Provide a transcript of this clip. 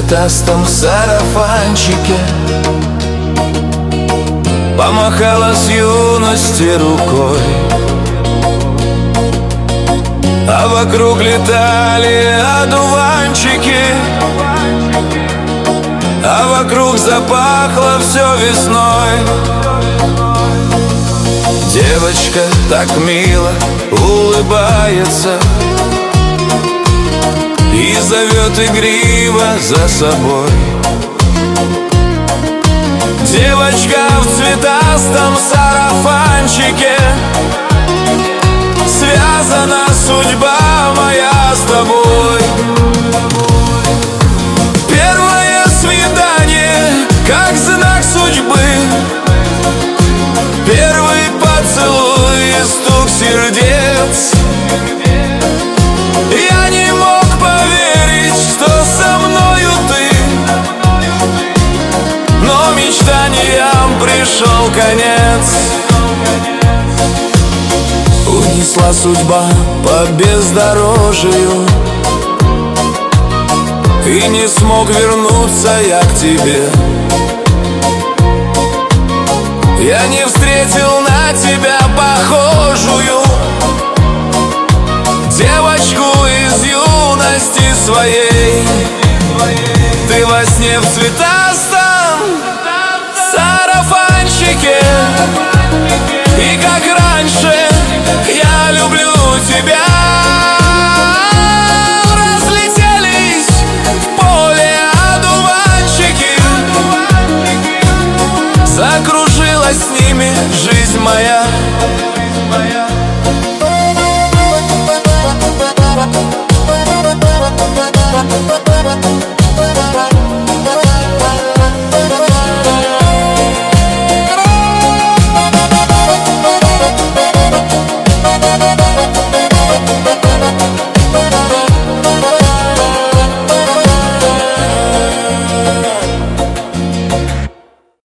цветастом сарафанчике помахала с юности рукой, а вокруг летали одуванчики, а вокруг запахло все весной. Девочка так мило улыбается и зовет игриво за собой. Девочка в цветастом сарафанчике, связана судьба моя с тобой. Первое свидание, как знак судьбы, первый поцелуй и стук сердец. Я не мог поверить, что со мною ты, но мечтаниям пришел конец. Унесла судьба по бездорожью, и не смог вернуться я к тебе. Я не встретил на тебя похожую девочку из юности своей. Ты во сне в цветах